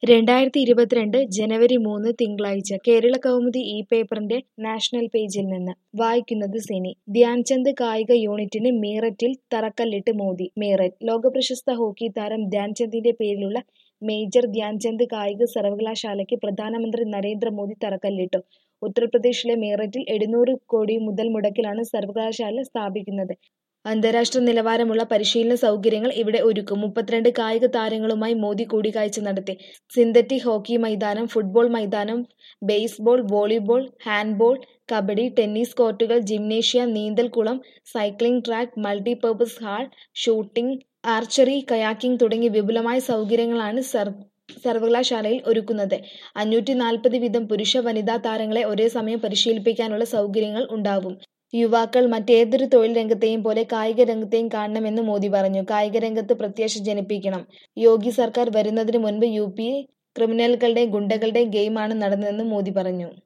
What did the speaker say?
2022 ജനുവരി 3 തിങ്കളാഴ്ച കേരള കൗമുദി ഈ പേപ്പറിന്റെ നാഷണൽ പേജിൽ നിന്ന് വായിക്കുന്നത് സിനി. ധ്യാൻചന്ദ് കായിക യൂണിറ്റിന് മീററ്റിൽ തറക്കല്ലിട്ട് മോദി. മീററ്റ് ലോകപ്രശസ്ത ഹോക്കി താരം ധ്യാൻചന്ദിന്റെ പേരിലുള്ള മേജർ ധ്യാൻചന്ദ് കായിക സർവകലാശാലയ്ക്ക് പ്രധാനമന്ത്രി നരേന്ദ്രമോദി തറക്കല്ലിട്ടു. ഉത്തർപ്രദേശിലെ മീററ്റിൽ 700 കോടി മുതൽ മുടക്കിലാണ് സർവകലാശാല സ്ഥാപിക്കുന്നത്. അന്താരാഷ്ട്ര നിലവാരമുള്ള പരിശീലന സൗകര്യങ്ങൾ ഇവിടെ ഒരുക്കും. 32 കായിക താരങ്ങളുമായി മോദി കൂടിക്കാഴ്ച നടത്തി. സിന്തറ്റിക് ഹോക്കി മൈതാനം, ഫുട്ബോൾ മൈതാനം, baseball, volleyball, handball, kabaddi, tennis കോർട്ടുകൾ, ജിംനേഷ്യം, നീന്തൽക്കുളം, cycling track, multipurpose hall, shooting, archery, kayaking തുടങ്ങി വിപുലമായ സൗകര്യങ്ങളാണ് സർവകലാശാലയിൽ ഒരുക്കുന്നത്. 540 വീതം പുരുഷ, വനിതാ താരങ്ങളെ ഒരേ സമയം പരിശീലിപ്പിക്കാനുള്ള സൗകര്യങ്ങൾ ഉണ്ടാവും. യുവാക്കൾ മറ്റേതൊരു തൊഴിൽ രംഗത്തെയും പോലെ കായിക രംഗത്തെയും കാണണമെന്ന് മോദി പറഞ്ഞു. കായിക രംഗത്ത് പ്രത്യാശ ജനിപ്പിക്കണം. യോഗി സർക്കാർ വരുന്നതിന് മുൻപ് യുപിയിൽ ക്രിമിനലുകളുടെയും ഗുണ്ടകളുടെയും ഗെയിമാണ് നടന്നതെന്ന് മോദി പറഞ്ഞു.